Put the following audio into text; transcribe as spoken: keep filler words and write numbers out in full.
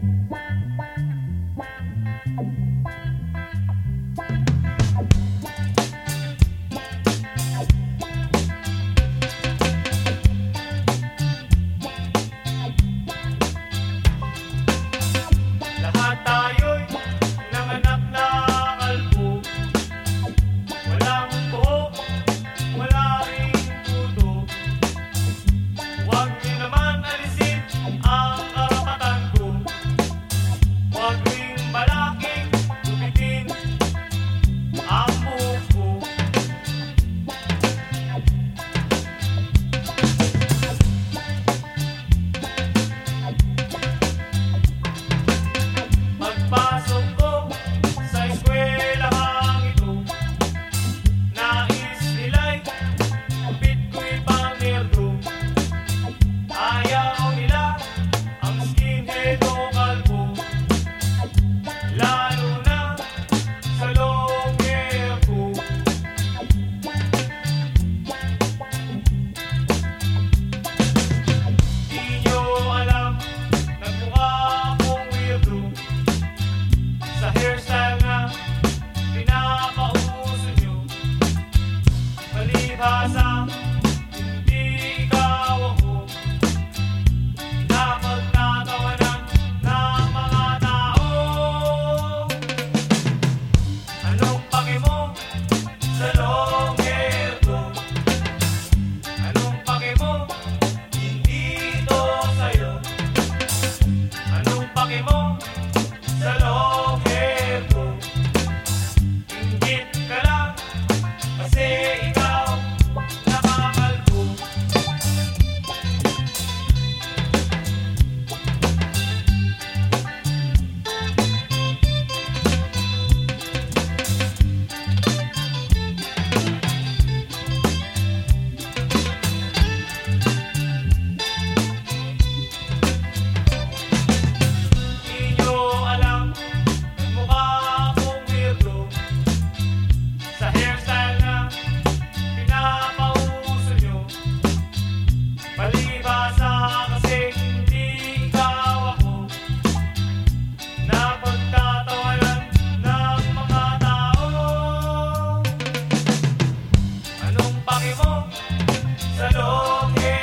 Lahat tayo'y nanganak na kalbo. Walang buhok, wala ring puto. Huwag niyo naman alisin ang karapatan ko. Huwag ring balaking gupitin ang buhok ko. Pagpasok ko sa eskwelahang ito, nais nila'y gupit ko'y pangnerdo. Ayaw nila ang skinhead o kalbo, lalo na sa long hair ko. Di nyo alam, nagmukha akong weirdo sa hairstyle na pinapauso nyo. Palibhasa, hindi ikaw ako. Napagtatawanan ng mga tao. Anong pake mo sa long hair ko? Anong pake mo? Hindi ito sa'yo. Anong pake mo sa long hair ko? Inggit ka lang kasi ikaw nakakalbo. Di nyo alam, nagmukha akong weirdo sa hairstyle na pinapauso nyo. Palibhasa kasi hindi ikaw ako. Napagtatawanan ng mga tao. Anong pake mo sa long hair